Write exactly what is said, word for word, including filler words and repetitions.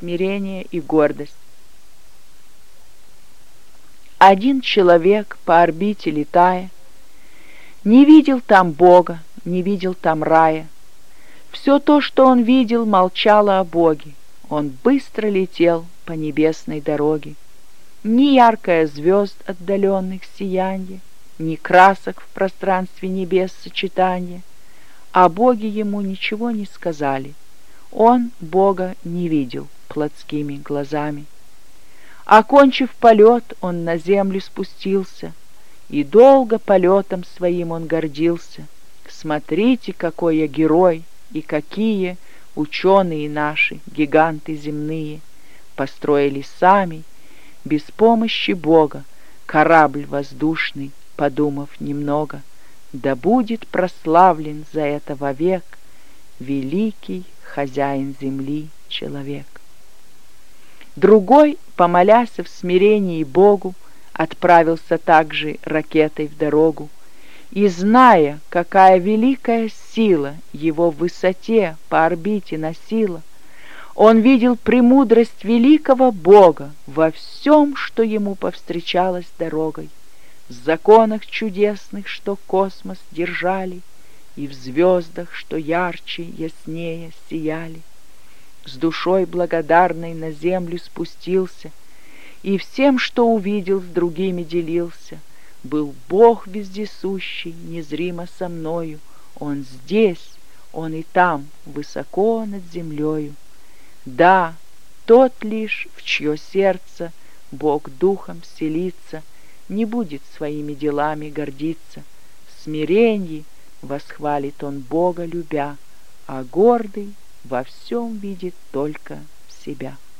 смирение и гордость. Один человек, по орбите летая, не видел там Бога, не видел там рая. Все то, что он видел, молчало о Боге. Он быстро летел по небесной дороге. Ни яркое звезд отдаленных сиянье, ни красок в пространстве небес сочетания. О Боге ему ничего не сказали. Он Бога не видел плотскими глазами. Окончив полет, он на землю спустился, и долго полетом своим он гордился. Смотрите, какой я герой, и какие ученые наши, гиганты земные, построили сами, без помощи Бога, корабль воздушный, подумав немного. Да будет прославлен за это вовек великий хозяин земли человек. Другой, помолясь в смирении Богу, отправился также ракетой в дорогу, и, зная, какая великая сила его в высоте по орбите носила, он видел премудрость великого Бога во всем, что ему повстречалось дорогой, в законах чудесных, что космос держали, и в звездах, что ярче, яснее сияли. С душой благодарной на землю спустился, и всем, что увидел, с другими делился. Был Бог вездесущий, незримо со мною, Он здесь, Он и там, высоко над землею. Да, тот лишь, в чье сердце Бог духом селится, не будет своими делами гордиться. В смиренье восхвалит он Бога любя, а гордый во всем видит только себя.